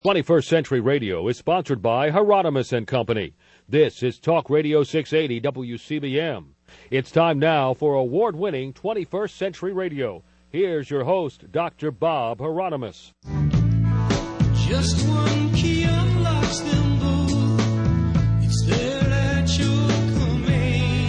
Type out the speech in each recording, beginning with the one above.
21st Century Radio is sponsored by Hieronymus & Company. This is Talk Radio 680 WCBM. It's time now for award-winning 21st Century Radio. Here's your host, Dr. Bob Hieronymus. Just one key unlocks them both. It's there at your command.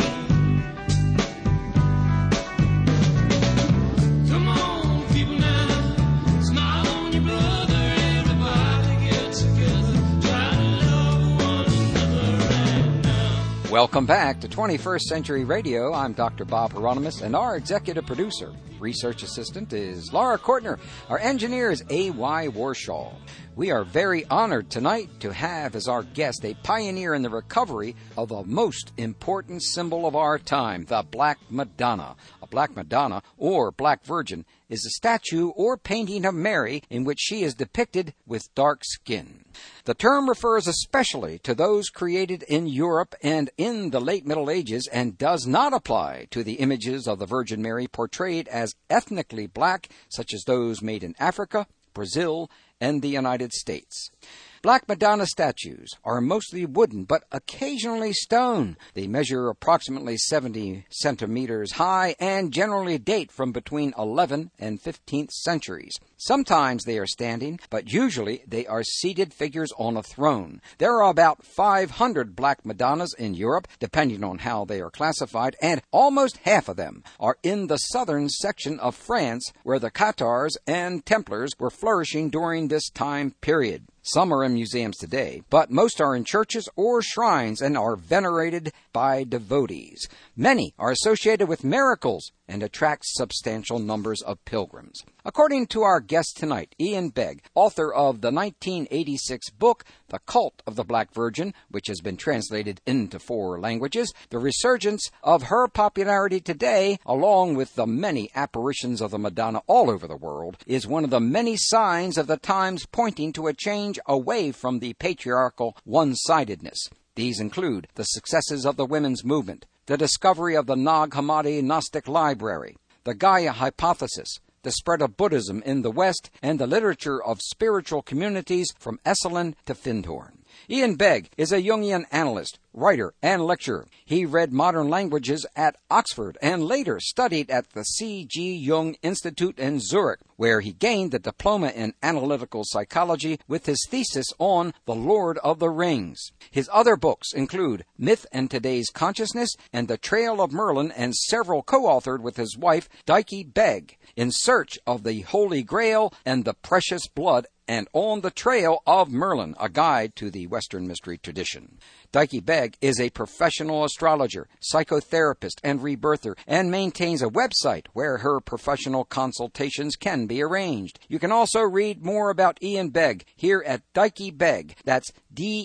Come on, people now. Smile on your brother. Everybody get together. Try to love one another right now. Welcome back to 21st Century Radio. I'm Dr. Bob Hieronymus, and our executive producer, research assistant, is Laura Kortner. Our engineer is A.Y. Warshaw. We are very honored tonight to have as our guest a pioneer in the recovery of the most important symbol of our time, the Black Madonna. A Black Madonna, or Black Virgin, is a statue or painting of Mary in which she is depicted with dark skin. The term refers especially to those created in Europe and in the late Middle Ages and does not apply to the images of the Virgin Mary portrayed as ethnically black, such as those made in Africa, Brazil, and the United States. Black Madonna statues are mostly wooden, but occasionally stone. They measure approximately 70 centimeters high and generally date from between 11th and 15th centuries. Sometimes they are standing, but usually they are seated figures on a throne. There are about 500 Black Madonnas in Europe, depending on how they are classified, and almost half of them are in the southern section of France, where the Cathars and Templars were flourishing during this time period. Some are in museums today, but most are in churches or shrines and are venerated by devotees. Many are associated with miracles and attract substantial numbers of pilgrims. According to our guest tonight, Ian Begg, author of the 1986 book, The Cult of the Black Virgin, which has been translated into 4 languages, the resurgence of her popularity today, along with the many apparitions of the Madonna all over the world, is one of the many signs of the times pointing to a change away from the patriarchal one-sidedness. These include the successes of the women's movement, the discovery of the Nag Hammadi Gnostic Library, the Gaia hypothesis, the spread of Buddhism in the West, and the literature of spiritual communities from Esalen to Findhorn. Ian Begg is a Jungian analyst, writer, and lecturer. He read modern languages at Oxford and later studied at the C.G. Jung Institute in Zurich, where he gained the diploma in analytical psychology with his thesis on The Lord of the Rings. His other books include Myth and Today's Consciousness and The Trail of Merlin, and several co-authored with his wife, Dike Begg, In Search of the Holy Grail and the Precious Blood, and On the Trail of Merlin, a guide to the Western mystery tradition. Dike Begg is a professional astrologer, psychotherapist, and rebirther, and maintains a website where her professional consultations can be arranged. You can also read more about Ian Begg here at Dike Begg. That's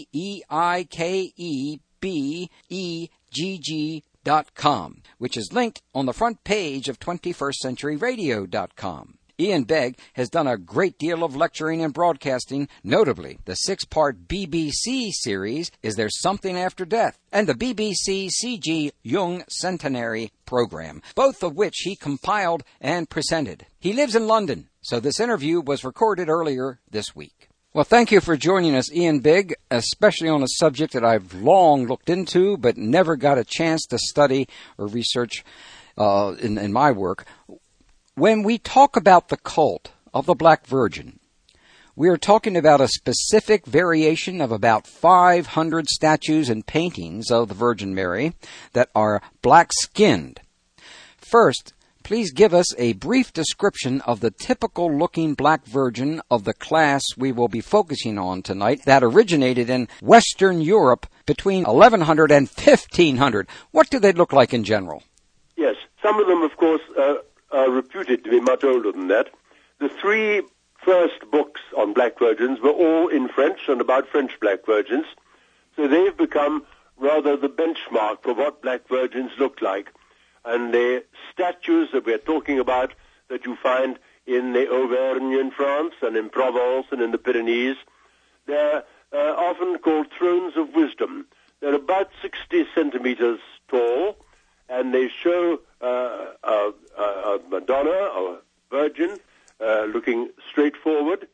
DeikeBegg.com, which is linked on the front page of 21stcenturyradio.com. Ian Begg has done a great deal of lecturing and broadcasting, notably the 6-part BBC series, Is There Something After Death? And the BBC C.G. Jung Centenary program, both of which he compiled and presented. He lives in London, so this interview was recorded earlier this week. Well, thank you for joining us, Ian Begg, especially on a subject that I've long looked into but never got a chance to study or research in my work. When we talk about the cult of the Black Virgin, we are talking about a specific variation of about 500 statues and paintings of the Virgin Mary that are black-skinned. First, please give us a brief description of the typical-looking Black Virgin of the class we will be focusing on tonight that originated in Western Europe between 1100 and 1500. What do they look like in general? Yes, some of them, of course, are reputed to be much older than that. The 3 first books on Black Virgins were all in French and about French Black Virgins, so they've become rather the benchmark for what Black Virgins look like. And the statues that we're talking about that you find in the Auvergne in France and in Provence and in the Pyrenees, they're often called thrones of wisdom. They're about 60 centimeters tall, and they show a Madonna, or Virgin, looking straight forward,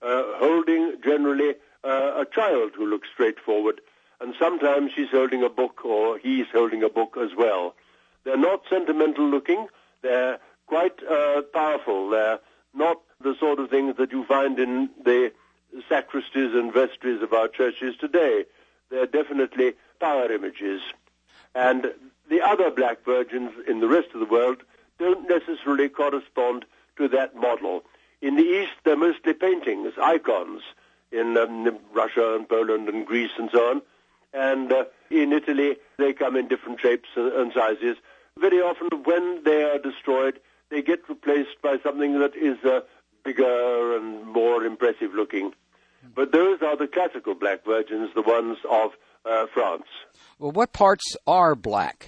holding generally a child who looks straight forward, and sometimes she's holding a book or he's holding a book as well. They're not sentimental looking. They're quite powerful. They're not the sort of things that you find in the sacristies and vestries of our churches today. They're definitely power images. And the other black virgins in the rest of the world don't necessarily correspond to that model. In the East, they're mostly paintings, icons, in Russia and Poland and Greece and so on. And in Italy, they come in different shapes and sizes. Very often, when they are destroyed, they get replaced by something that is bigger and more impressive looking. But those are the classical black virgins, the ones of France. Well, what parts are black?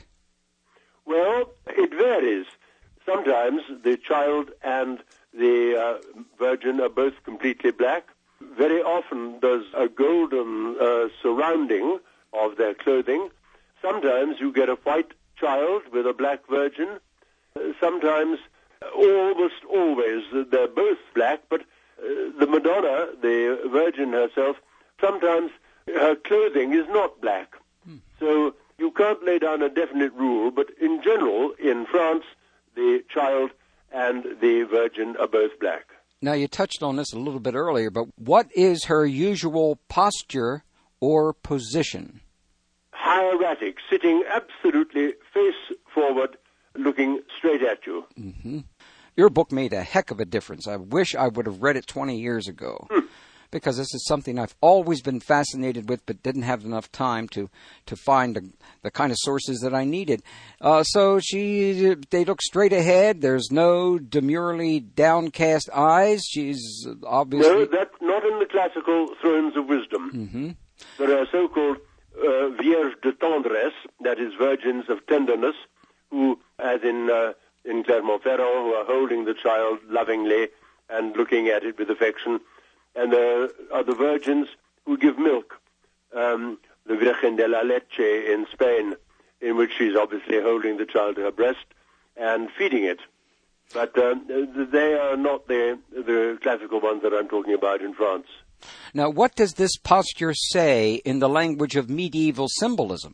Well, it varies. Sometimes the child and the virgin are both completely black. Very often there's a golden surrounding of their clothing. Sometimes you get a white child with a black virgin. Sometimes, almost always, they're both black, but the Madonna, the Virgin herself, sometimes her clothing is not black. So you can't lay down a definite rule, but in general, in France, the child and the Virgin are both black. Now, you touched on this a little bit earlier, but what is her usual posture or position? Hieratic, sitting absolutely face forward, looking straight at you. Mm-hmm. Your book made a heck of a difference. I wish I would have read it 20 years ago, because this is something I've always been fascinated with, but didn't have enough time to find the kind of sources that I needed. So they look straight ahead. There's no demurely downcast eyes. She's obviously... No, that's not in the classical thrones of wisdom. Mm-hmm. There are so-called vierges de tendresse, that is, virgins of tenderness, who, as in Clermont-Ferrand, who are holding the child lovingly and looking at it with affection. And there are the virgins who give milk, the Virgen de la Leche in Spain, in which she's obviously holding the child to her breast and feeding it. But they are not the classical ones that I'm talking about in France. Now, what does this posture say in the language of medieval symbolism?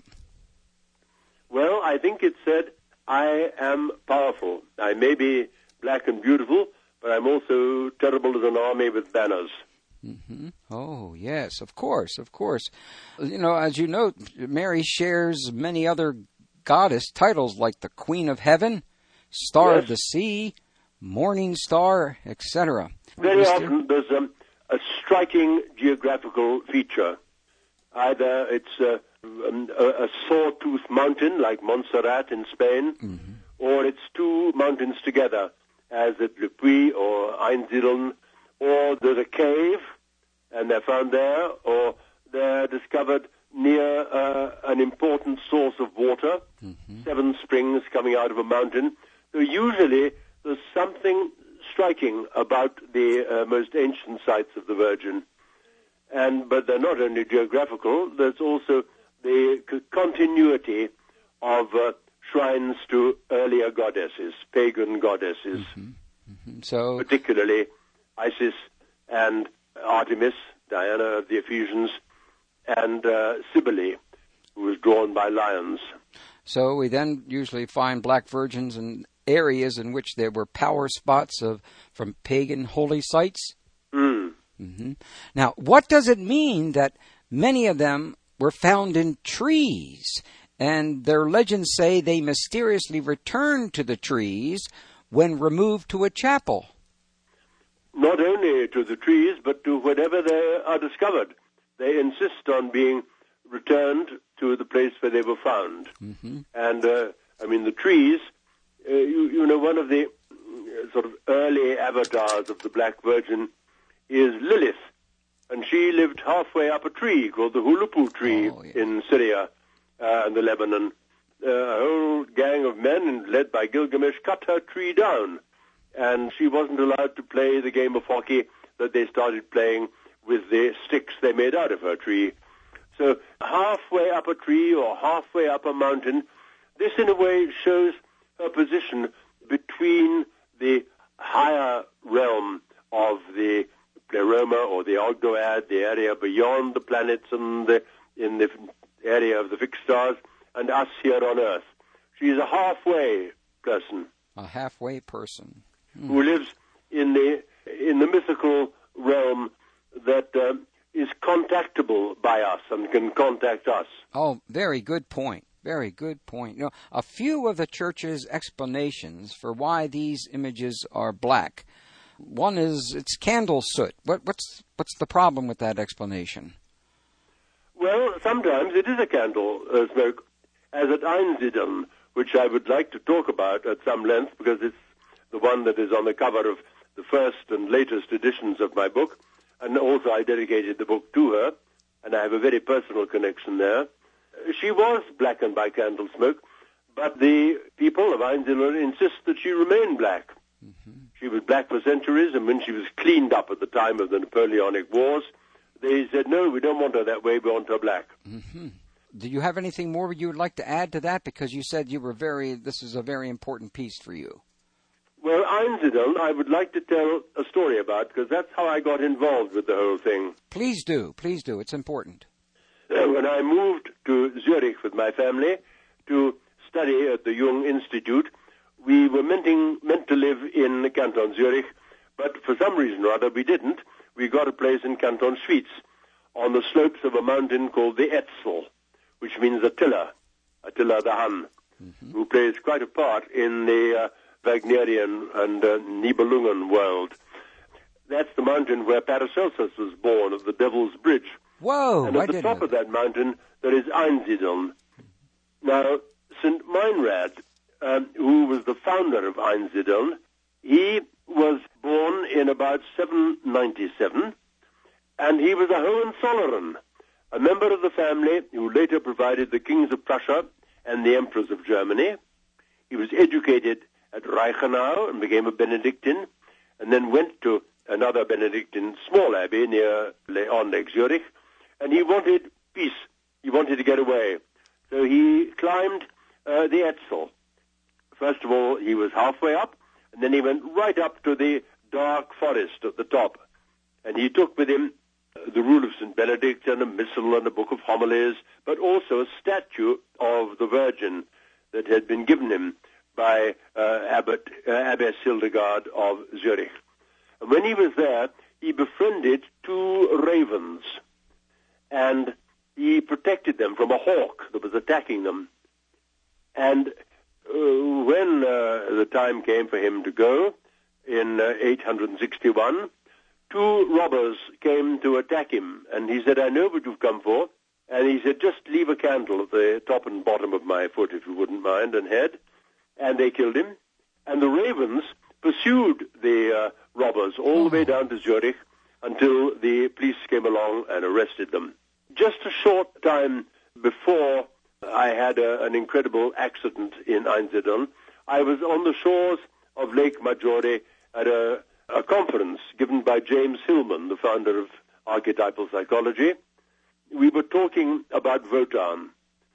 Well, I think it said, I am powerful. I may be black and beautiful, but I'm also terrible as an army with banners. Mm-hmm. Oh, yes, of course, of course. You know, as you know, Mary shares many other goddess titles like the Queen of Heaven, Star of the Sea, Morning Star, etc. Very often there's a striking geographical feature. Either it's a sawtooth mountain like Montserrat in Spain, or it's two mountains together, as at Le Puy or Einsiedeln, or there's a cave, and they're found there, or they're discovered near an important source of water, 7 springs coming out of a mountain. So usually there's something striking about the most ancient sites of the Virgin. But they're not only geographical, there's also the continuity of shrines to earlier goddesses, pagan goddesses, So, particularly Isis and Artemis, Diana of the Ephesians, and Cybele, who was drawn by lions. So we then usually find black virgins in areas in which there were power spots from pagan holy sites. Now, what does it mean that many of them were found in trees, and their legends say they mysteriously returned to the trees when removed to a chapel? Not only to the trees, but to wherever they are discovered. They insist on being returned to the place where they were found. And, the trees, you know, one of the sort of early avatars of the Black Virgin is Lilith. And she lived halfway up a tree called the Hulupu tree in Syria and the Lebanon. A whole gang of men, led by Gilgamesh, cut her tree down. And she wasn't allowed to play the game of hockey that they started playing with the sticks they made out of her tree. So halfway up a tree or halfway up a mountain, this in a way shows her position between the higher realm of the Pleroma or the Ogdoad, the area beyond the planets and in the area of the fixed stars, and us here on Earth. She's a halfway person. A halfway person. Who lives in the mythical realm that is contactable by us and can contact us. Oh, very good point. Very good point. You know, a few of the church's explanations for why these images are black. One is it's candle soot. What's the problem with that explanation? Well, sometimes it is a candle smoke, as at Einsiedeln, which I would like to talk about at some length because it's the one that is on the cover of the first and latest editions of my book, and also I dedicated the book to her, and I have a very personal connection there. She was blackened by candle smoke, but the people of Einsiedeln insist that she remain black. Mm-hmm. She was black for centuries, and when she was cleaned up at the time of the Napoleonic Wars, they said, no, we don't want her that way, we want her black. Mm-hmm. Do you have anything more you would like to add to that? Because you said this is a very important piece for you. Well, Einsiedeln, I would like to tell a story about, because that's how I got involved with the whole thing. Please do. Please do. It's important. When I moved to Zurich with my family to study at the Jung Institute, we were meant to live in Canton Zurich, but for some reason or other we didn't. We got a place in Canton Schwyz on the slopes of a mountain called the Etzel, which means Attila the Hun, who plays quite a part in the Wagnerian and Nibelungen world. That's the mountain where Paracelsus was born, at the Devil's Bridge. Whoa! And at the top of that mountain, there is Einsiedeln. Now, St. Meinrad, who was the founder of Einsiedeln, he was born in about 797, and he was a Hohenzollern, a member of the family who later provided the kings of Prussia and the emperors of Germany. He was educated at Reichenau and became a Benedictine, and then went to another Benedictine small abbey near on Lake Zurich, and he wanted peace. He wanted to get away. So he climbed the Etzel. First of all, he was halfway up, and then he went right up to the dark forest at the top. And he took with him the rule of St. Benedict and a missal and a book of homilies, but also a statue of the Virgin that had been given him by Abbess Hildegard of Zurich. And when he was there, he befriended two ravens, and he protected them from a hawk that was attacking them. And when the time came for him to go, in 861, two robbers came to attack him, and he said, I know what you've come for. And he said, just leave a candle at the top and bottom of my foot, if you wouldn't mind, and head. And they killed him. And the ravens pursued the robbers all the way down to Zurich until the police came along and arrested them. Just a short time before I had an incredible accident in Einsiedeln, I was on the shores of Lake Maggiore at a conference given by James Hillman, the founder of archetypal psychology. We were talking about Wotan.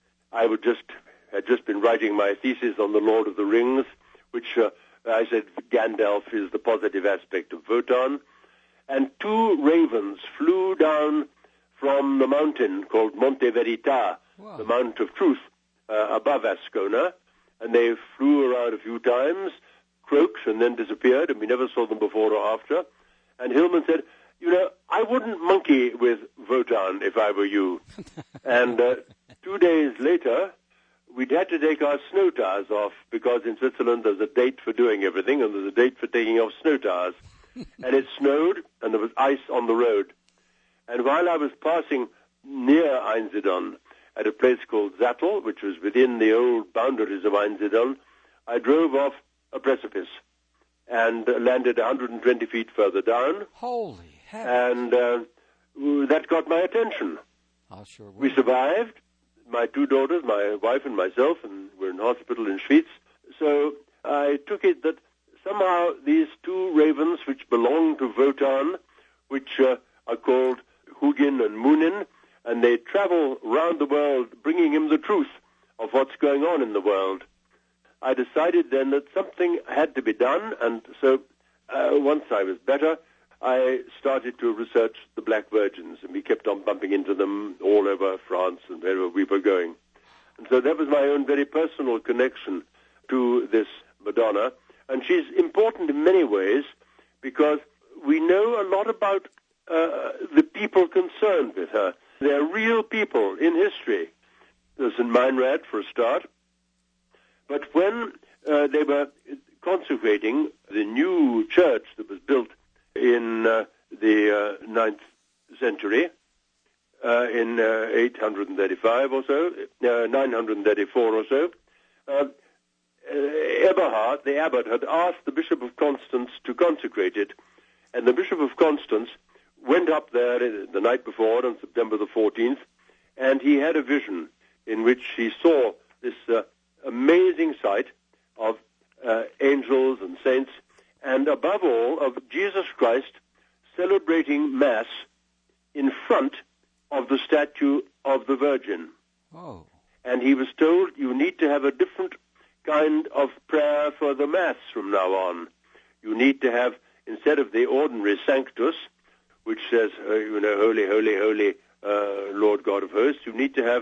I had just been writing my thesis on the Lord of the Rings, which I said Gandalf is the positive aspect of Wotan. And two ravens flew down from the mountain called Monte Verita, the Mount of Truth, above Ascona, and they flew around a few times, croaked, and then disappeared, and we never saw them before or after. And Hillman said, I wouldn't monkey with Wotan if I were you. And 2 days later, we'd had to take our snow tires off, because in Switzerland there's a date for doing everything, and there's a date for taking off snow tires. And it snowed, and there was ice on the road. And while I was passing near Einsiedeln, at a place called Zattel, which was within the old boundaries of Einsiedeln, I drove off a precipice and landed 120 feet further down. Holy heavens. And that got my attention. I'll sure will. We survived, my two daughters, my wife and myself, and we're in hospital in Schwyz. So I took it that somehow these two ravens, which belong to Wotan, which are called Hugin and Munin, and they travel round the world bringing him the truth of what's going on in the world. I decided then that something had to be done, and so once I was better, I started to research the Black Virgins, and we kept on bumping into them all over France and wherever we were going. And so that was my own very personal connection to this Madonna. And she's important in many ways because we know a lot about the people concerned with her. They're real people in history. There's St. Meinrad, for a start. But when they were consecrating the new church that was built in the 9th century, in 835 or so, 934 or so, Eberhard, the abbot, had asked the Bishop of Constance to consecrate it, and the Bishop of Constance went up there the night before, on September the 14th, and he had a vision in which he saw this amazing sight of angels and saints, and above all, of Jesus Christ celebrating Mass in front of the statue of the Virgin. Oh. And he was told, you need to have a different kind of prayer for the Mass from now on. You need to have, instead of the ordinary Sanctus, which says, holy, holy, holy, Lord God of hosts, you need to have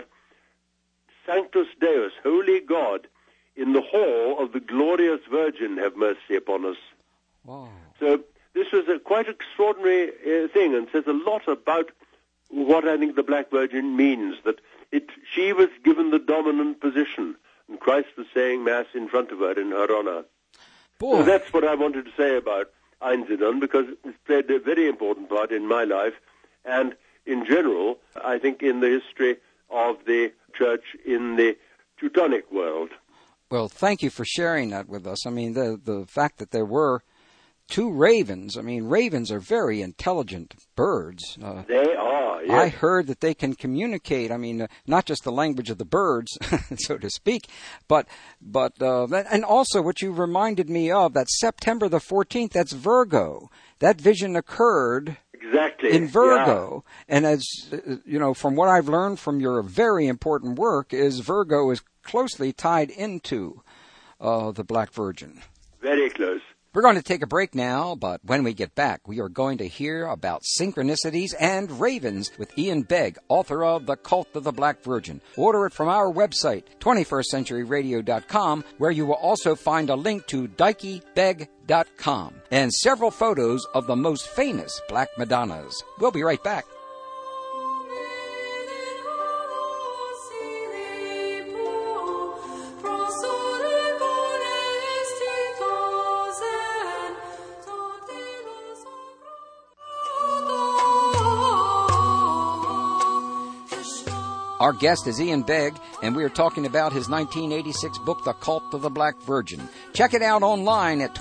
Sanctus Deus, Holy God, in the hall of the glorious Virgin, have mercy upon us. Wow. So this was a quite extraordinary thing, and says a lot about what I think the Black Virgin means, that she was given the dominant position, and Christ was saying Mass in front of her in her honor. Boy. So that's what I wanted to say about Einsiedeln, because it's played a very important part in my life, and in general, I think in the history of the Church in the Teutonic world. Well, thank you for sharing that with us. I mean, the fact that there were two ravens. I mean, ravens are very intelligent birds. They are, yes. I heard that they can communicate. I mean, not just the language of the birds, so to speak, but and also what you reminded me of, that September the 14th, that's Virgo. That vision occurred Exactly. in Virgo. Yeah. And as you know, from what I've learned from your very important work, is Virgo is closely tied into the Black Virgin. Very close. We're going to take a break now, but when we get back, we are going to hear about synchronicities and ravens with Ian Begg, author of The Cult of the Black Virgin. Order it from our website, 21stcenturyradio.com, where you will also find a link to DikeyBegg.com and several photos of the most famous Black Madonnas. We'll be right back. Our guest is Ian Begg, and we are talking about his 1986 book, The Cult of the Black Virgin. Check it out online at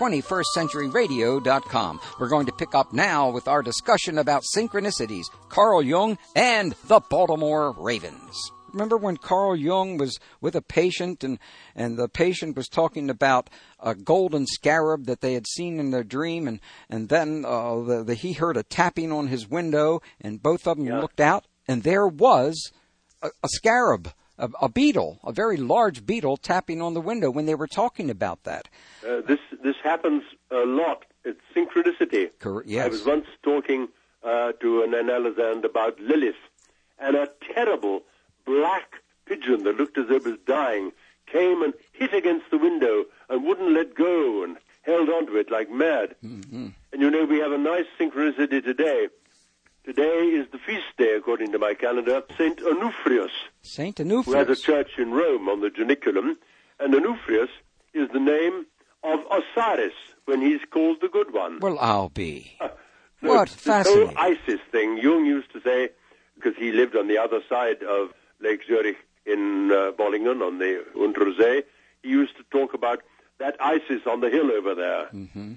21stcenturyradio.com. We're going to pick up now with our discussion about synchronicities, Carl Jung, and the Baltimore Ravens. Remember when Carl Jung was with a patient, and the patient was talking about a golden scarab that they had seen in their dream, and then he heard a tapping on his window, and both of them looked out, and there was a scarab, a beetle, a very large beetle tapping on the window when they were talking about that. This happens a lot. It's synchronicity. Yes. I was once talking to an analysand about Lilith, and a terrible black pigeon that looked as though it was dying came and hit against the window and wouldn't let go and held onto it like mad. Mm-hmm. And you know, we have a nice synchronicity today. Today is the feast day, according to my calendar, St. Onufrius. St. Onufrius. Who has a church in Rome on the Janiculum. And Onufrius is the name of Osiris when he's called the Good One. Well, I'll be. So what fascinating. The whole Isis thing, Jung used to say, because he lived on the other side of Lake Zurich in Bollingen on the Untersee, he used to talk about that Isis on the hill over there,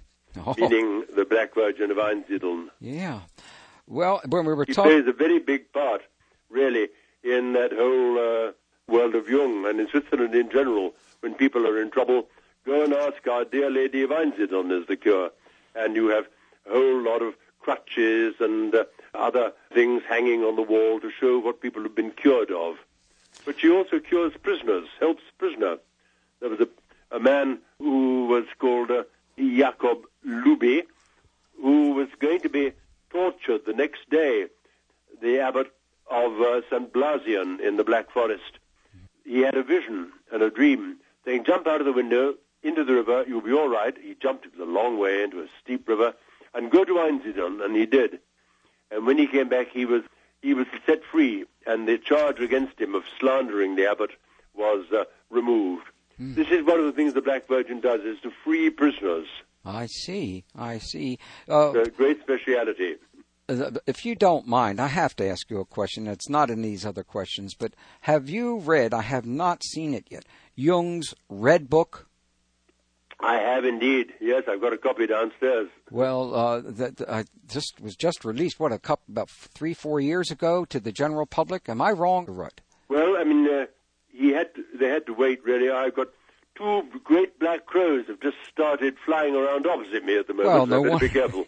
meaning the Black Virgin of Einsiedeln. Yeah. Well, when we were he talking... plays a very big part, really, in that whole world of Jung, and in Switzerland in general. When people are in trouble, go and ask Our Dear Lady of Einsiedeln is the cure. And you have a whole lot of crutches and other things hanging on the wall to show what people have been cured of. But she also cures prisoners, helps prisoner. There was a man who was called Jacob Luby, who was going to be tortured the next day, the abbot of St. Blasian in the Black Forest. He had a vision and a dream saying, jump out of the window into the river, you'll be all right. He jumped, it was a long way into a steep river, and go to Einsiedeln, and he did. And when he came back, he was set free, and the charge against him of slandering the abbot was removed. This is one of the things the Black Virgin does, is to free prisoners. I see. It's a great speciality. If you don't mind, I have to ask you a question. It's not in these other questions, but have you read, I have not seen it yet, Jung's Red Book? I have indeed. Yes, I've got a copy downstairs. Well, that was just released, about 3-4 years ago to the general public? Am I wrong or right? Well, I mean, they had to wait, really. I've got 2 great black crows have just started flying around opposite me at the moment. Well, no so be careful.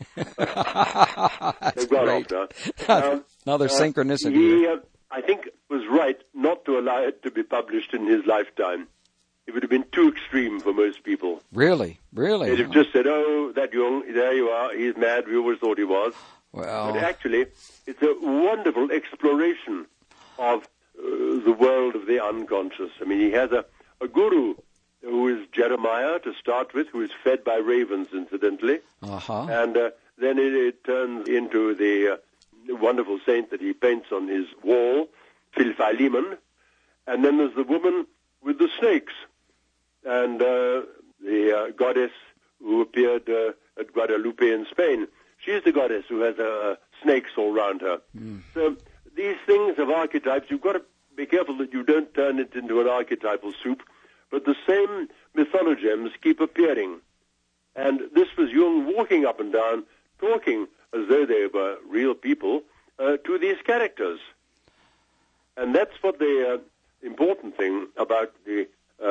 That's They've gone great. off now. Another synchronicity. He, I think, was right not to allow it to be published in his lifetime. It would have been too extreme for most people. Really? They'd have just said, oh, that Jung, there you are, he's mad, we always thought he was. Well, But actually, it's a wonderful exploration of the world of the unconscious. I mean, he has a guru who is Jeremiah, to start with, who is fed by ravens, incidentally. And then it turns into the wonderful saint that he paints on his wall, Philphilemon. And then there's the woman with the snakes, and the goddess who appeared at Guadalupe in Spain. She's the goddess who has snakes all around her. So these things of archetypes, you've got to be careful that you don't turn it into an archetypal soup, but the same mythologems keep appearing. And this was Jung walking up and down, talking as though they were real people to these characters. And that's what the important thing about the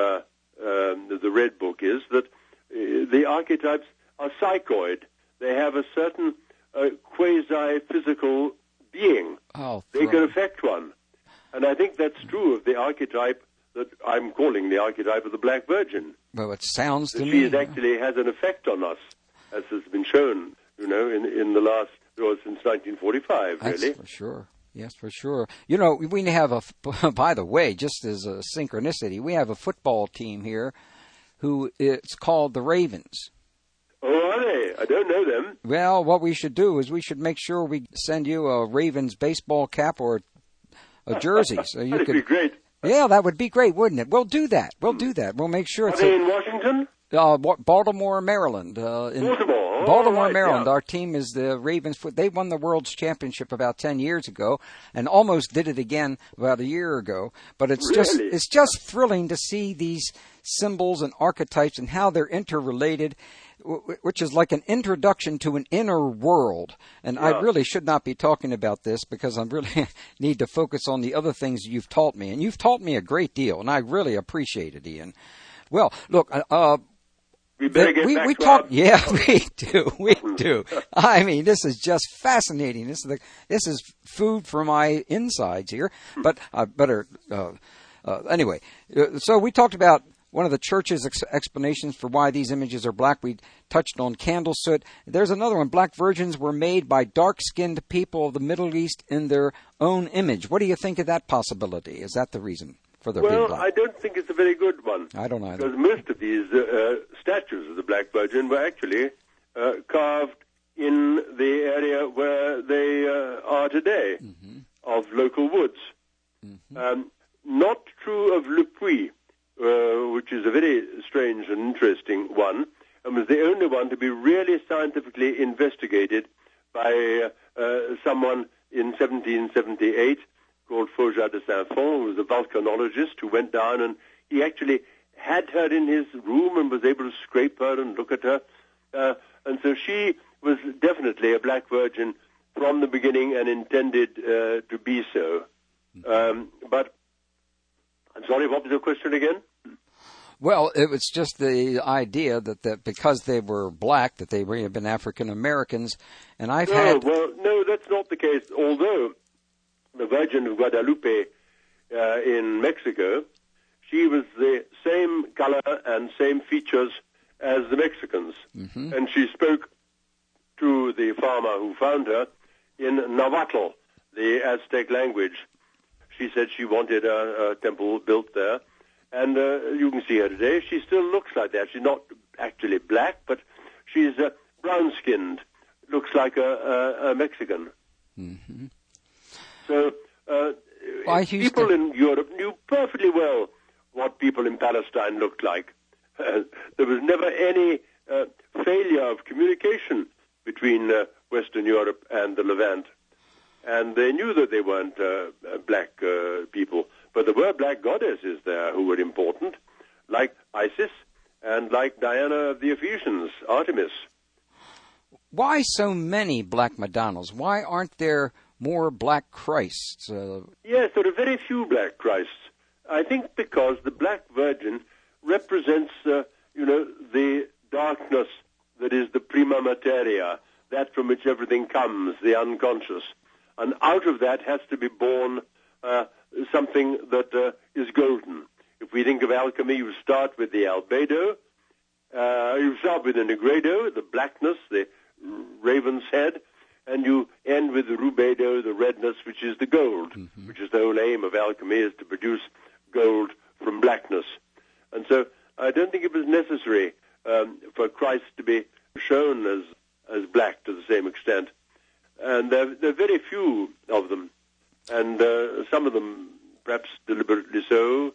Red Book is, that the archetypes are psychoid. They have a certain quasi-physical being. They can affect one. And I think that's true of the archetype that I'm calling the archetype of the Black Virgin. Well, it sounds to me... She actually has an effect on us, as has been shown, in the last, since 1945, really. That's for sure. Yes, for sure. We have by the way, just as a synchronicity, we have a football team here who it's called the Ravens. Oh, are they? I don't know them. Well, what we should do is we should make sure we send you a Ravens baseball cap or a jersey. So you That'd be great. Yeah, that would be great, wouldn't it? We'll do that. We'll make sure it's... Are they in Washington? Baltimore, Maryland. Baltimore, Maryland. Yeah. Our team is the Ravens. They won the World's Championship about 10 years ago, and almost did it again about a year ago. But it's just thrilling to see these symbols and archetypes and how they're interrelated, which is like an introduction to an inner world. And yeah. I really should not be talking about this because I really need to focus on the other things you've taught me. And you've taught me a great deal, and I really appreciate it, Ian. Well, look, we better get back we to talk. Yeah, we do. I mean, this is just fascinating. This is food for my insides here. But I better anyway. So we talked about one of the church's explanations for why these images are black. We touched on candle soot. There's another one. Black virgins were made by dark-skinned people of the Middle East in their own image. What do you think of that possibility? Is that the reason for their being black? I don't think it's a very good one. I don't either. Because most of these statues of the Black Virgin were actually carved in the area where they are today, of local woods. Not true of Le Puy, which is a very strange and interesting one, and was the only one to be really scientifically investigated by someone in 1778 called Faujas de Saint-Fond, who was a volcanologist who went down, and he actually had her in his room and was able to scrape her and look at her. And so she was definitely a Black Virgin from the beginning and intended to be so. But, I'm sorry, what was your question again? Well, it was just the idea that because they were black, that they may have been African Americans, and I've had... Well, no, that's not the case, although the Virgin of Guadalupe in Mexico, she was the same color and same features as the Mexicans, and she spoke to the farmer who found her in Nahuatl, the Aztec language. She said she wanted a temple built there. And you can see her today. She still looks like that. She's not actually black, but she's brown-skinned. Looks like a Mexican. Mm-hmm. So people in Europe knew perfectly well what people in Palestine looked like. There was never any failure of communication between Western Europe and the Levant. And they knew that they weren't black people. But there were black goddesses there who were important, like Isis and like Diana of the Ephesians, Artemis. Why so many black Madonnas? Why aren't there more black Christs? Yes, there are very few black Christs. I think because the Black Virgin represents, the darkness that is the prima materia, that from which everything comes, the unconscious. And out of that has to be born something that is golden. If we think of alchemy, you start with the albedo, you start with the negredo, the blackness, the raven's head, and you end with the rubedo, the redness, which is the gold, which is the whole aim of alchemy, is to produce gold from blackness. And so I don't think it was necessary for Christ to be shown as black to the same extent. And there are very few of them, and some of them perhaps deliberately so.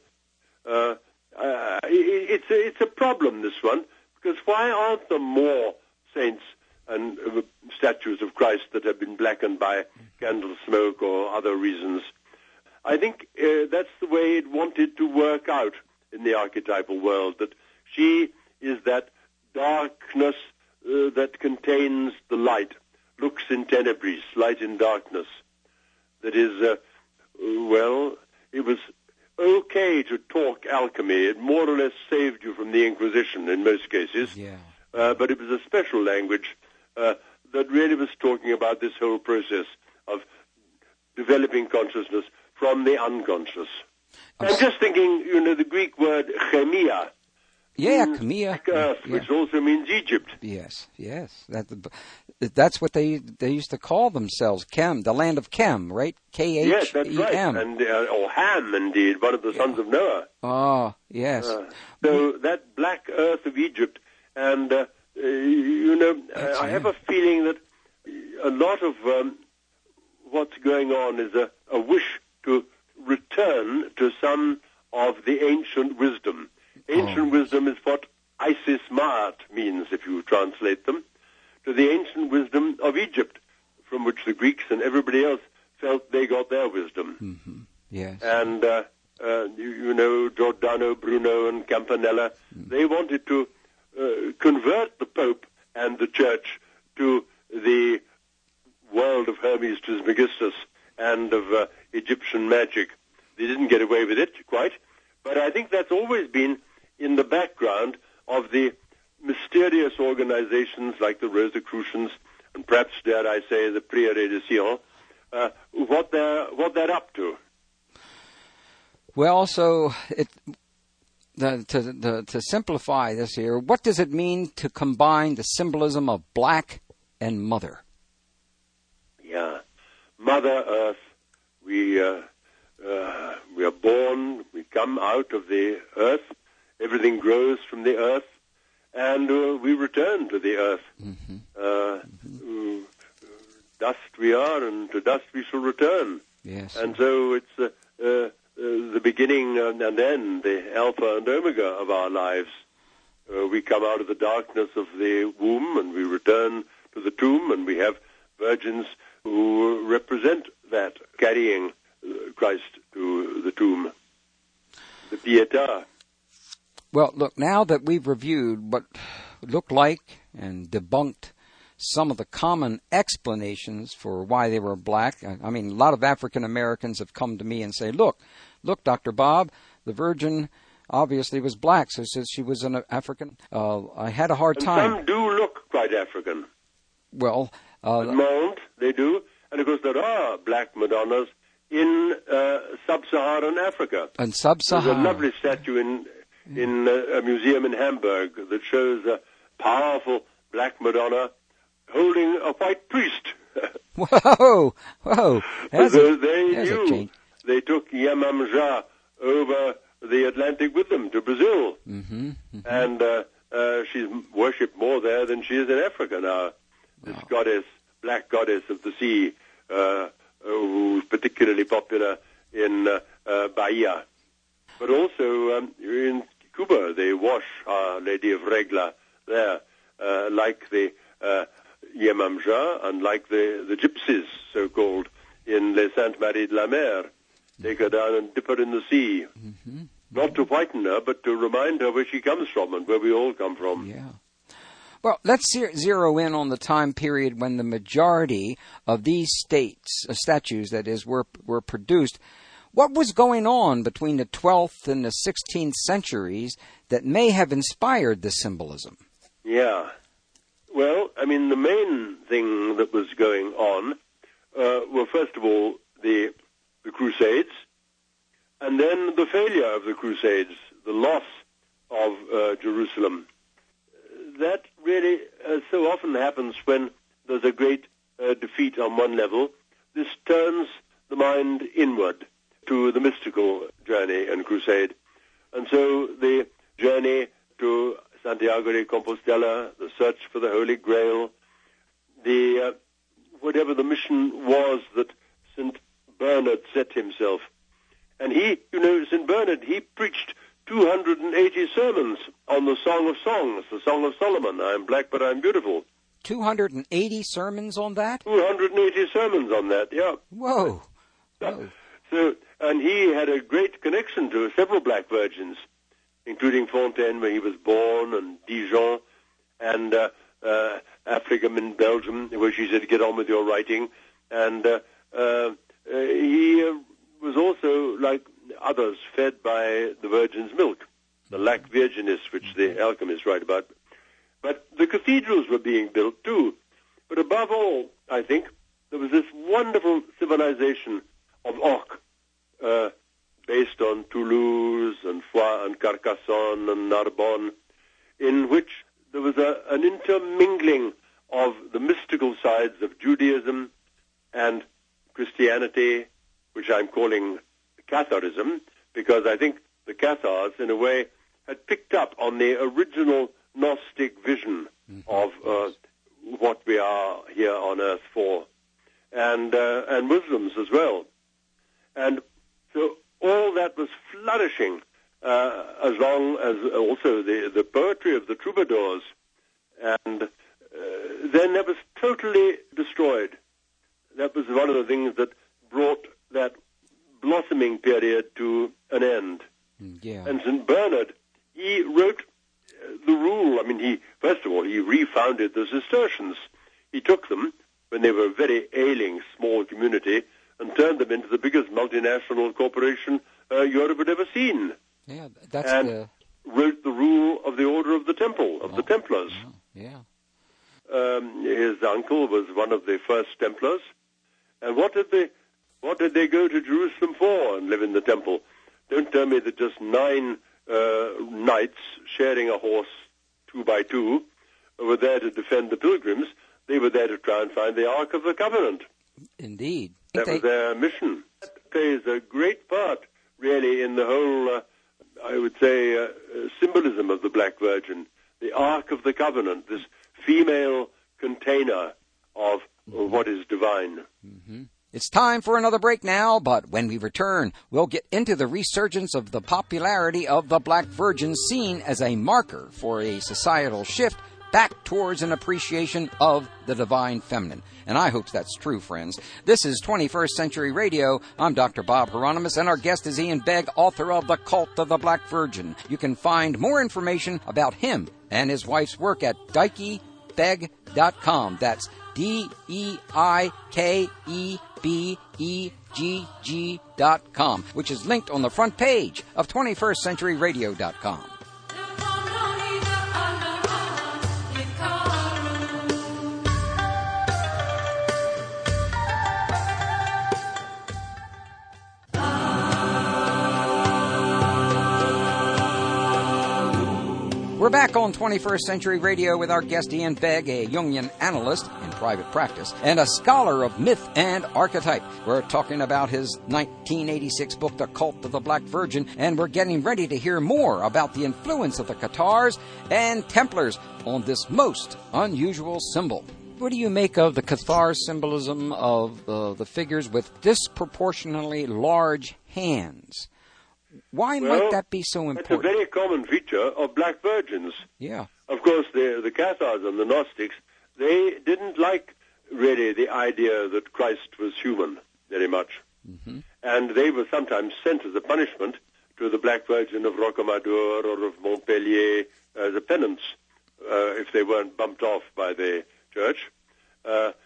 It's a problem, this one, because why aren't there more saints and statues of Christ that have been blackened by candle smoke or other reasons? I think that's the way it wanted to work out in the archetypal world, that she is that darkness that contains the light, lux in tenebris, light in darkness. That is, it was okay to talk alchemy. It more or less saved you from the Inquisition in most cases. Yeah. But it was a special language that really was talking about this whole process of developing consciousness from the unconscious. I'm just thinking, the Greek word chemia. Yeah, chemia. Like earth, which also means Egypt. Yes. That's what they used to call themselves, Chem, the land of Chem, right? K-H-E-M. Yes, that's right. And, or Ham, indeed, one of the sons of Noah. Oh, yes. So that black earth of Egypt, and, I have a feeling that a lot of what's going on is a wish to return to some of the ancient wisdom. Ancient wisdom is what Isis Ma'at means, if you translate them, to the ancient wisdom of Egypt, from which the Greeks and everybody else felt they got their wisdom. Mm-hmm. Yes. And, Giordano Bruno and Campanella, they wanted to convert the Pope and the Church to the world of Hermes Trismegistus and of Egyptian magic. They didn't get away with it quite, but I think that's always been in the background of the mysterious organizations like the Rosicrucians and perhaps, dare I say, the Prieuré de Sion, what they're up to. Well, so to simplify this here, what does it mean to combine the symbolism of black and mother? Yeah, Mother Earth. We are born. We come out of the earth. Everything grows from the earth, and we return to the earth. Dust we are, and to dust we shall return. Yes. And so it's the beginning and end, the alpha and omega of our lives. We come out of the darkness of the womb, and we return to the tomb, and we have virgins who represent that, carrying Christ to the tomb, the Pietà. Well, look, now that we've reviewed what looked like and debunked some of the common explanations for why they were black, I mean, a lot of African Americans have come to me and say, look, Dr. Bob, the Virgin obviously was black, so since she was an African, I had a hard time. Some do look quite African. Well, Mold, they do. And of course there are black Madonnas in sub-Saharan Africa. And sub-Saharan. There's a lovely statue in a museum in Hamburg that shows a powerful black Madonna holding a white priest. Whoa, whoa. They There's a knew change. they took Yemamja over the Atlantic with them to Brazil. Mm-hmm. And she's worshipped more there than she is in Africa now. This goddess, black goddess of the sea, who's particularly popular in Bahia. But also in Cuba, they wash Our Lady of Regla there, like the Yemamja and like the gypsies, so-called, in Les Saintes Maries de la Mer. Take her down and dip her in the sea. Mm-hmm. Not to frighten her, but to remind her where she comes from and where we all come from. Yeah. Well, let's zero in on the time period when the majority of these statues, that is, were produced. What was going on between the 12th and the 16th centuries that may have inspired this symbolism? Yeah. Well, I mean, the main thing that was going on were, first of all, the Crusades, and then the failure of the Crusades, the loss of Jerusalem. That really so often happens when there's a great defeat on one level. This turns the mind inward to the mystical journey and crusade. And so the journey to Santiago de Compostela, the search for the Holy Grail, the whatever the mission was that St. Bernard set himself. And he, St. Bernard, he preached 280 sermons on the Song of Songs, the Song of Solomon. I am black, but I am beautiful. 280 sermons on that? 280 sermons on that, yeah. Whoa. Whoa. So, and he had a great connection to several black virgins, including Fontaine, where he was born, and Dijon, and Africam in Belgium, where she said, get on with your writing. And he was also, like others, fed by the virgin's milk, the lac virginis, which the alchemists write about. But the cathedrals were being built too. But above all, I think, there was this wonderful civilization of Orc, based on Toulouse and Foix and Carcassonne and Narbonne, in which there was an intermingling of the mystical sides of Judaism and Christianity, which I'm calling Catharism, because I think the Cathars, in a way, had picked up on the original Gnostic vision of what we are here on earth for, and Muslims as well. And so all that was flourishing, as long as also the poetry of the troubadours, and then that was totally destroyed. That was one of the things that brought that blossoming period to an end. Yeah. And St. Bernard, he wrote the rule. I mean, first of all, he refounded the Cistercians. He took them when they were a very ailing small community and turned them into the biggest multinational corporation Europe had ever seen. Yeah, that's and wrote the rule of the Order of the Temple, of the Templars. Yeah. His uncle was one of the first Templars. And what did they go to Jerusalem for and live in the temple? Don't tell me that just 9 knights sharing a horse 2 by 2 were there to defend the pilgrims. They were there to try and find the Ark of the Covenant. Indeed. That was their mission. That plays a great part, really, in the whole, I would say, symbolism of the Black Virgin. The Ark of the Covenant, this female container of what is divine. Mm-hmm. It's time for another break now, but when we return, we'll get into the resurgence of the popularity of the Black Virgin, seen as a marker for a societal shift back towards an appreciation of the divine feminine. And I hope that's true, friends. This is 21st Century Radio. I'm Dr. Bob Hieronymus, and our guest is Ian Begg, author of The Cult of the Black Virgin. You can find more information about him and his wife's work at DikeBegg.com. That's DikeBegg.com, which is linked on the front page of 21stCenturyRadio.com. We're back on 21st Century Radio with our guest Ian Begg, a Jungian analyst in private practice and a scholar of myth and archetype. We're talking about his 1986 book, The Cult of the Black Virgin, and we're getting ready to hear more about the influence of the Cathars and Templars on this most unusual symbol. What do you make of the Cathar symbolism of the figures with disproportionately large hands? Why might that be so important? It's a very common feature of black virgins. Yeah. Of course, the Cathars and the Gnostics, they didn't like really the idea that Christ was human very much. Mm-hmm. And they were sometimes sent as a punishment to the Black Virgin of Rocamadour or of Montpellier as a penance if they weren't bumped off by the church. So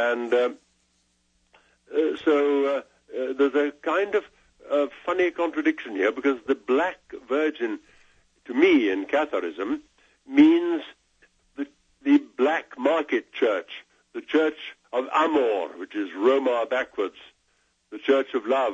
there's a kind of funny contradiction here, because the Black Virgin, to me, in Catharism, means the black market church, the church of Amor, which is Roma backwards, the church of love,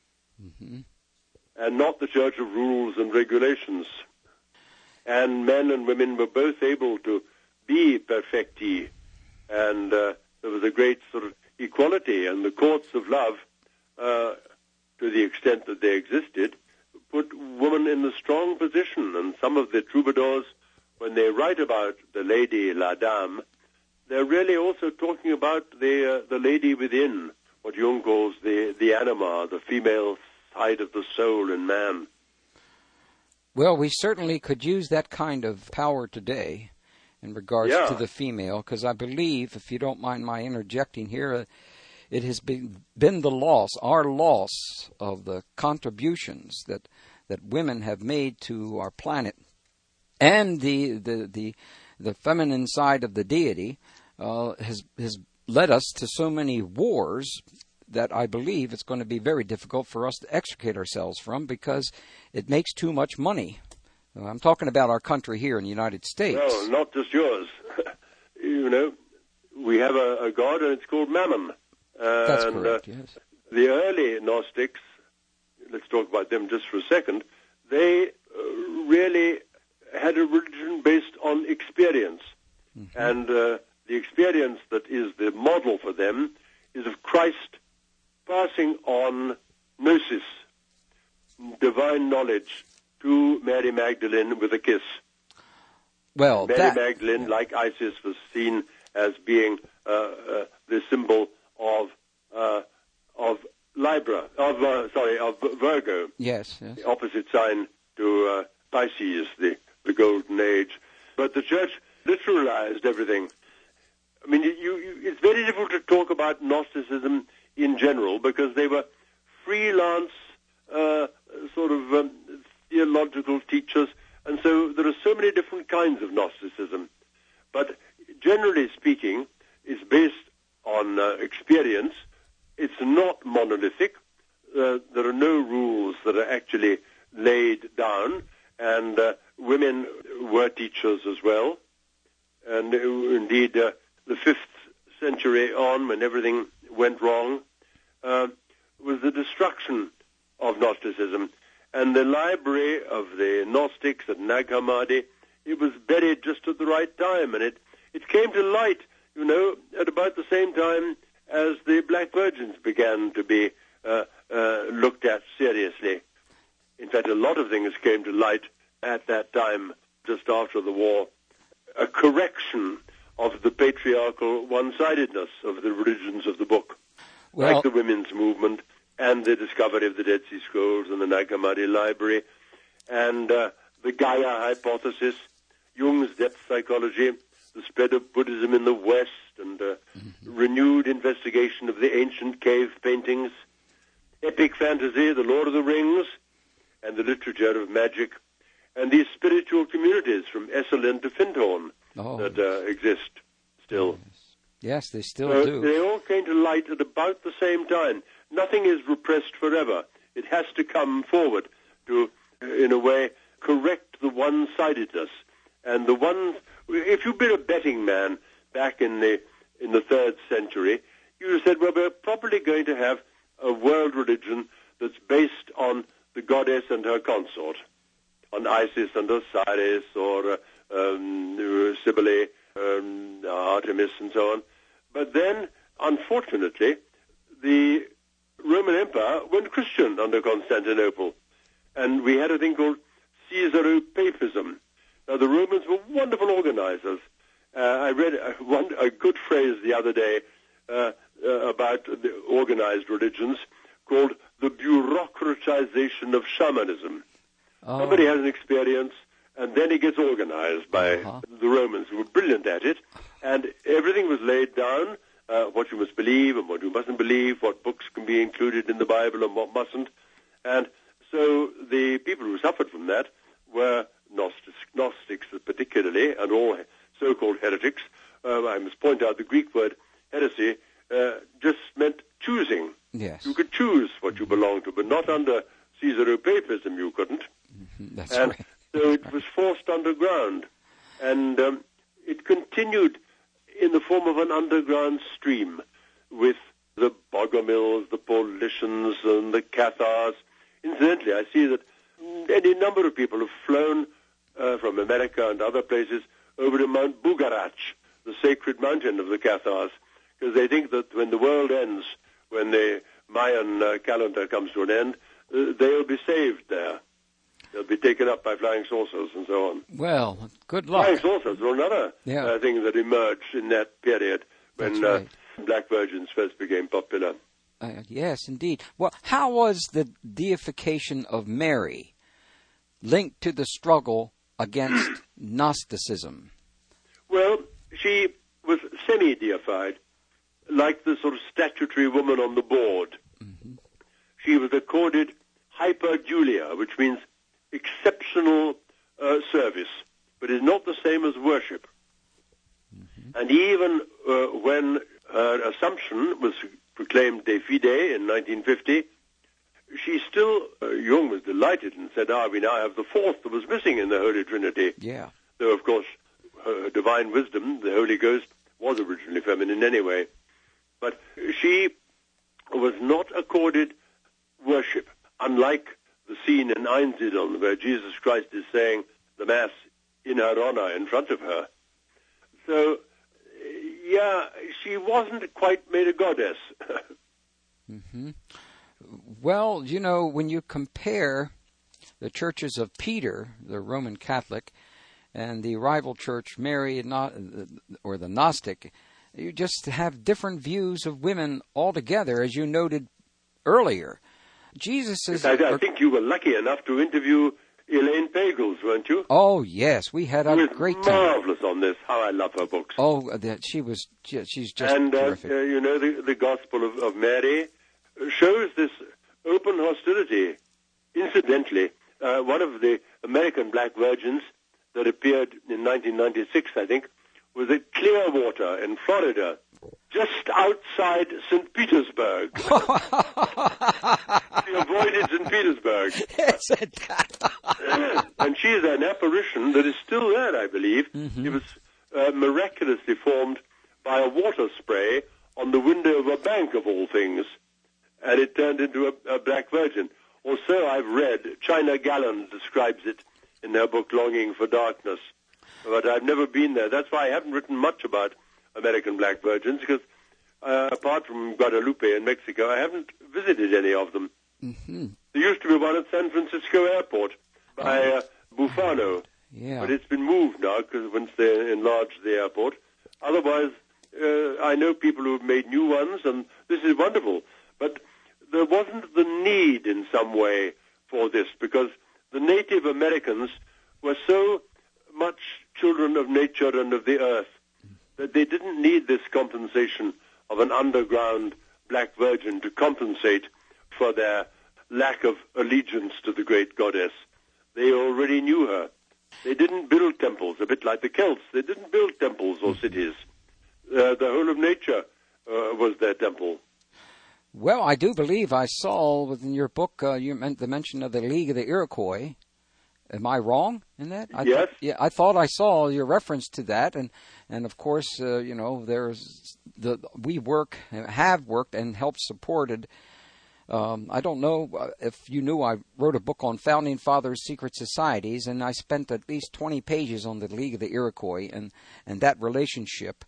and not the church of rules and regulations. And men and women were both able to be perfecti, and there was a great sort of equality, and the courts of love, to the extent that they existed, put women in a strong position. And some of the troubadours, when they write about the lady, la dame, they're really also talking about the lady within, what Jung calls the anima, the female side of the soul in man. Well, we certainly could use that kind of power today in regards to the female, because I believe, if you don't mind my interjecting here, it has been the loss, our loss of the contributions that women have made to our planet, and the feminine side of the deity has led us to so many wars that I believe it's going to be very difficult for us to extricate ourselves from, because it makes too much money. I'm talking about our country here in the United States. Well, not just yours. You know, we have a god, and it's called Mammon. That's correct, yes. The early Gnostics, let's talk about them just for a second, they really had a religion based on experience. Mm-hmm. And the experience that is the model for them is of Christ passing on gnosis, divine knowledge, to Mary Magdalene with a kiss. Well, Mary Magdalene, like Isis, was seen as being the symbol of Libra, of Virgo. Yes. The opposite sign to Pisces, the golden age. But the church literalized everything. I mean, it's very difficult to talk about Gnosticism in general, because they were freelance theological teachers, and so there are so many different kinds of Gnosticism. But generally speaking, it's based on experience. It's not monolithic. There are no rules that are actually laid down, and women were teachers as well. And indeed, the 5th century on, when everything went wrong, was the destruction of Gnosticism. And the library of the Gnostics at Nag Hammadi, it was buried just at the right time, and it came to light, you know, at about the same time as the Black Virgins began to be looked at seriously. In fact, a lot of things came to light at that time, just after the war. A correction of the patriarchal one-sidedness of the religions of the book, like the women's movement and the discovery of the Dead Sea Scrolls and the Nag Hammadi library, and the Gaia hypothesis, Jung's depth psychology, the spread of Buddhism in the West, and renewed investigation of the ancient cave paintings, epic fantasy, the Lord of the Rings, and the literature of magic, and these spiritual communities from Esalen to Findhorn that exist still. Yes, they still do. They all came to light at about the same time. Nothing is repressed forever. It has to come forward to, in a way, correct the one-sidedness. And the ones, if you've been a betting man back in the 3rd century, you said, well, we're probably going to have a world religion that's based on the goddess and her consort, on Isis and Osiris, or Cybele, Artemis, and so on. But then, unfortunately, the Roman Empire went Christian under Constantinople, and we had a thing called Caesaropapism. Now, the Romans were wonderful organizers. I read a good phrase the other day about the organized religions called the bureaucratization of shamanism. Somebody has an experience, and then he gets organized by the Romans, who were brilliant at it, and everything was laid down, what you must believe and what you mustn't believe, what books can be included in the Bible and what mustn't. And so the people who suffered from that were Gnostics particularly, and all so-called heretics. I must point out the Greek word heresy just meant choosing. Yes. You could choose what you belonged to, but not under Caesaropapism you couldn't. That's And right. so it was forced underground. And it continued in the form of an underground stream with the Bogomils, the Paulicians, and the Cathars. Incidentally, I see that any number of people have flown from America and other places over to Mount Bugarach, the sacred mountain of the Cathars, because they think that when the world ends, when the Mayan calendar comes to an end, they'll be saved there. They'll be taken up by flying saucers and so on. Well, good luck. Flying saucers were another thing that emerged in that period when That's right. black virgins first became popular. Yes, indeed. Well, how was the deification of Mary linked to the struggle against Gnosticism? Well, she was semi-deified, like the sort of statutory woman on the board. Mm-hmm. She was accorded hyperdulia, which means exceptional service, but is not the same as worship. Mm-hmm. And even when her Assumption was proclaimed de fide in 1950, she still, Jung was delighted and said, we now have the fourth that was missing in the Holy Trinity. Yeah. Though, of course, her divine wisdom, the Holy Ghost, was originally feminine anyway. But she was not accorded worship, unlike the scene in Einsiedeln where Jesus Christ is saying the Mass in her honor in front of her. So, she wasn't quite made a goddess. Mm-hmm. Well, you know, when you compare the churches of Peter, the Roman Catholic, and the rival church, Mary, or the Gnostic, you just have different views of women altogether, as you noted earlier. Jesus is... I think you were lucky enough to interview Elaine Pagels, weren't you? Oh, yes. We had a great time. Marvelous on this. How I love her books. Oh, she's just and, terrific. The Gospel of Mary shows this open hostility. Incidentally, one of the American black virgins that appeared in 1996, I think, was at Clearwater in Florida, just outside St. Petersburg. She avoided St. Petersburg. Yes, And she is an apparition that is still there, I believe. Mm-hmm. It was miraculously formed by a water spray on the window of a bank, of all things, and it turned into a black virgin. Or so I've read. China Galland describes it in her book Longing for Darkness. But I've never been there. That's why I haven't written much about American black virgins, because apart from Guadalupe in Mexico, I haven't visited any of them. Mm-hmm. There used to be one at San Francisco Airport by Bufano, but it's been moved now because once they enlarged the airport. Otherwise, I know people who have made new ones, and this is wonderful. But there wasn't the need in some way for this, because the Native Americans were so much children of nature and of the earth that they didn't need this compensation of an underground black virgin to compensate for their lack of allegiance to the great goddess. They already knew her. They didn't build temples, a bit like the Celts. They didn't build temples or cities. The whole of nature was their temple. Well, I do believe I saw within your book you meant the mention of the League of the Iroquois. Am I wrong in that? Yes. I thought I saw your reference to that, and of course, there's we have worked and helped supported I don't know if you knew I wrote a book on Founding Fathers' Secret Societies, and I spent at least 20 pages on the League of the Iroquois and that relationship.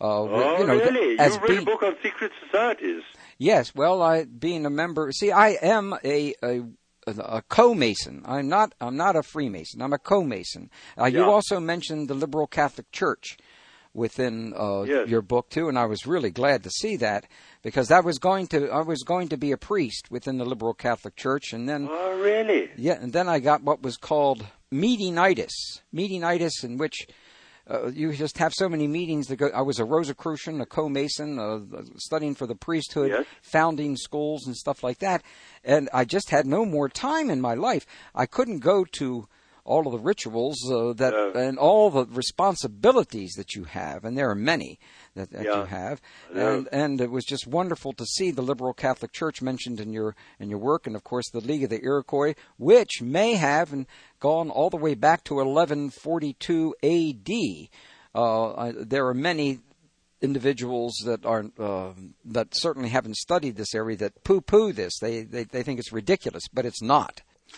Really? You wrote a book on secret societies? Yes. Well, being a member. See, I am a co-Mason. I'm not a Freemason. I'm a co-Mason. You also mentioned the Liberal Catholic Church within your book too, and I was really glad to see that, because I was going to be a priest within the Liberal Catholic Church, and then really? Yeah, and then I got what was called meetingitis, in which you just have so many meetings that go. I was a Rosicrucian, a co-Mason, studying for the priesthood, yes, founding schools and stuff like that, and I just had no more time in my life. I couldn't go to all of the rituals and all the responsibilities that you have, and there are many that you have, and it was just wonderful to see the Liberal Catholic Church mentioned in your work, and of course the League of the Iroquois, which may have gone all the way back to 1142 A.D. There are many individuals that certainly haven't studied this area that poo-poo this. They think it's ridiculous, but it's not.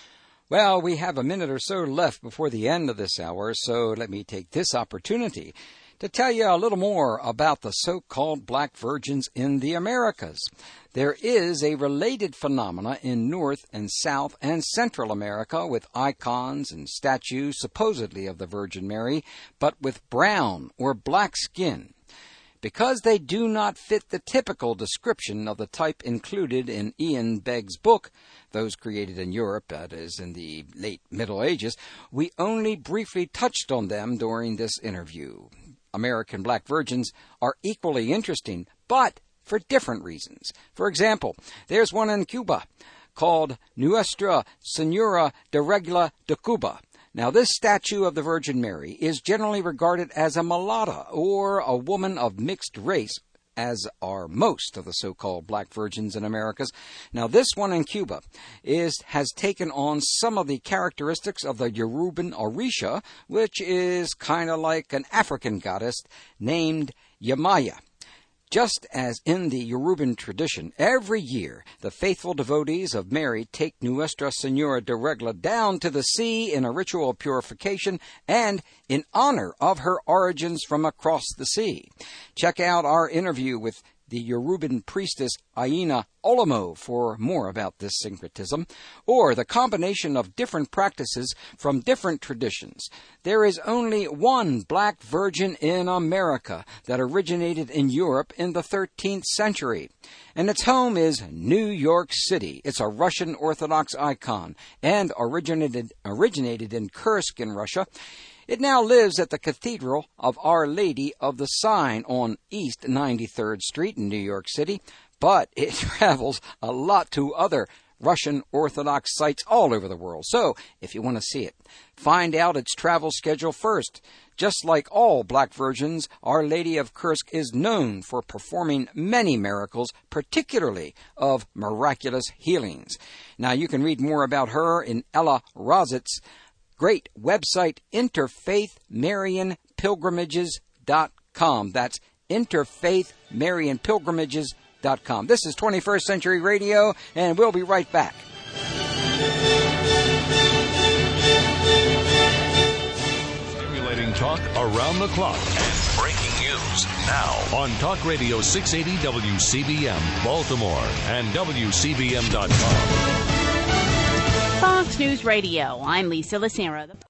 Well, we have a minute or so left before the end of this hour, so let me take this opportunity to tell you a little more about the so-called black virgins in the Americas. There is a related phenomena in North and South and Central America with icons and statues supposedly of the Virgin Mary, but with brown or black skin. Because they do not fit the typical description of the type included in Ian Begg's book, those created in Europe, that is, in the late Middle Ages, we only briefly touched on them during this interview. American black virgins are equally interesting, but for different reasons. For example, there's one in Cuba called Nuestra Senora de Regla de Cuba. Now, this statue of the Virgin Mary is generally regarded as a mulatta or a woman of mixed race, as are most of the so-called black virgins in Americas. Now, this one in Cuba has taken on some of the characteristics of the Yoruban Orisha, which is kind of like an African goddess named Yamaya. Just as in the Yoruban tradition, every year the faithful devotees of Mary take Nuestra Senora de Regla down to the sea in a ritual of purification and in honor of her origins from across the sea. Check out our interview with the Yoruban priestess Aina Olomo for more about this syncretism, or the combination of different practices from different traditions. There is only one black virgin in America that originated in Europe in the 13th century, and its home is New York City. It's a Russian Orthodox icon and originated in Kursk in Russia. It now lives at the Cathedral of Our Lady of the Sign on East 93rd Street in New York City, but it travels a lot to other Russian Orthodox sites all over the world. So, if you want to see it, find out its travel schedule first. Just like all black virgins, Our Lady of Kursk is known for performing many miracles, particularly of miraculous healings. Now, you can read more about her in Ella Rosett's great website, InterfaithMarianPilgrimages.com. That's InterfaithMarianPilgrimages.com. This is 21st Century Radio, and we'll be right back. Stimulating talk around the clock and breaking news now on Talk Radio 680 WCBM, Baltimore, and WCBM.com. Fox News Radio. I'm Lisa Lucero.